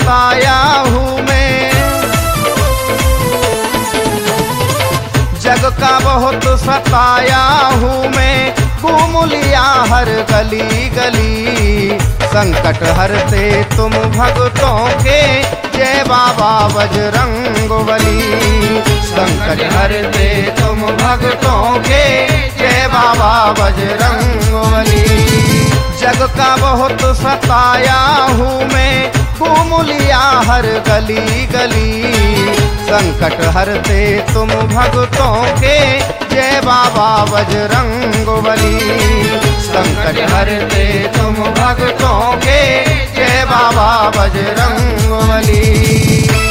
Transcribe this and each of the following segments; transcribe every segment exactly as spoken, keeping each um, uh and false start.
सताया हूँ मैं, जग का बहुत सताया हूँ मैं, घूम लिया हर गली गली। संकट हरते तुम भक्तों के, जय बाबा बजरंगबली। संकट हरते तुम भक्तों के, जय बाबा बजरंगबली। जग का बहुत सताया हूँ मैं, घूम लिया हर गली गली। संकट हरते तुम भक्तों के, जय बाबा बजरंगबली। संकट हरते तुम भक्तों के, जय बाबा बजरंगबली।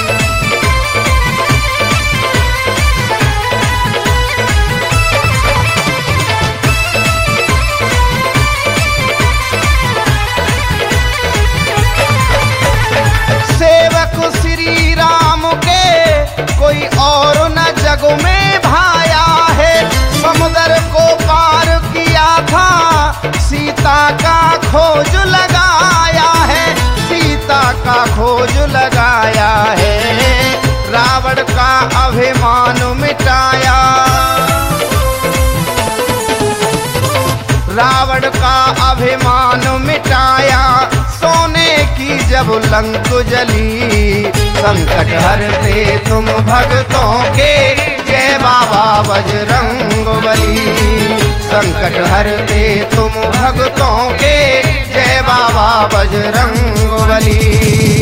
सेवक श्री राम के कोई और न जग में भाया है। समुद्र को पार किया था, सीता का खोज लगाया है, सीता का खोज लगाया है। रावण का अभिमान मिटाया, रावण का अभिमान मिटाया। सोने की जब लंक जली, संकट हरते तुम भक्तों के, जय बाबा बजरंगबली। संकट हरते तुम भक्तों के, जय बाबा बजरंगबली।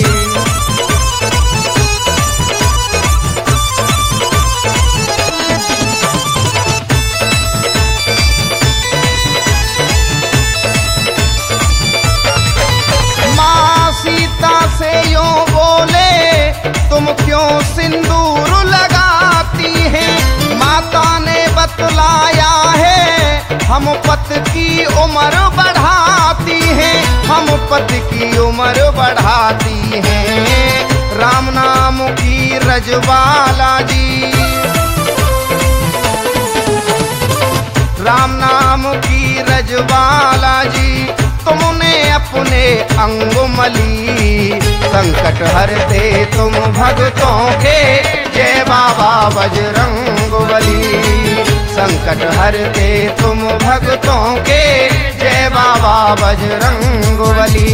से यूं बोले, तुम क्यों सिंदूर लगाती हैं? माता ने बतलाया है, हम पत की उम्र बढ़ाती हैं, हम पत की उम्र बढ़ाती हैं। राम नाम की रजवाला जी, राम नाम की रजवाला जी, तुमने अपने अंगुमली। संकट हरते तुम भक्तों के, जय बाबा बजरंगबली। संकट हरते तुम भक्तों के, जय बाबा बजरंगबली।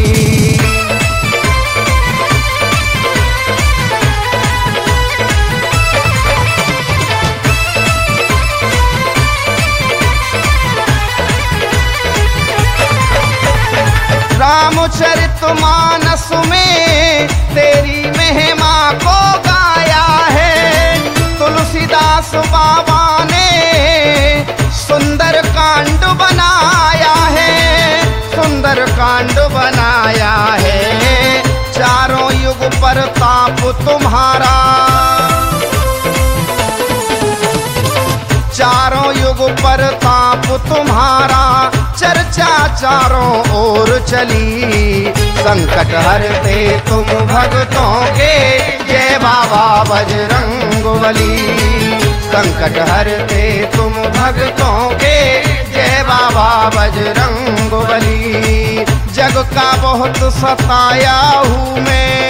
रामचरितमानस में तेरी महिमा को गाया है। तुलसीदास बाबा ने सुंदर कांड बनाया है, सुंदर कांड बनाया है। चारों युग प्रताप तुम्हारा, चारों युग प्रताप तुम्हारा। चर्चा चारों ओर चली, संकट हरते तुम भक्तों के, जय बाबा बजरंगबली। संकट हरते तुम भक्तों के, जय बाबा बजरंगबली। जग का बहुत सताया हूँ मैं,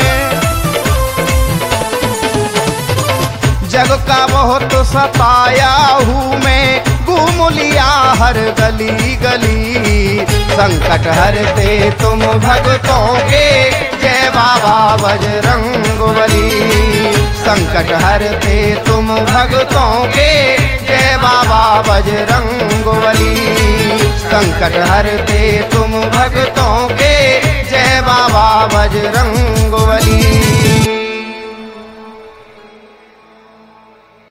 जग का बहुत सताया हूँ मैं, घूम लिया हर गली गली। संकट हरते तुम भक्तों के, जय बाबा बजरंगबली। संकट हरते तुम भक्तों के, जय बाबा बजरंगबली। संकट हरते तुम भक्तों के, जय बाबा बजरंगबली।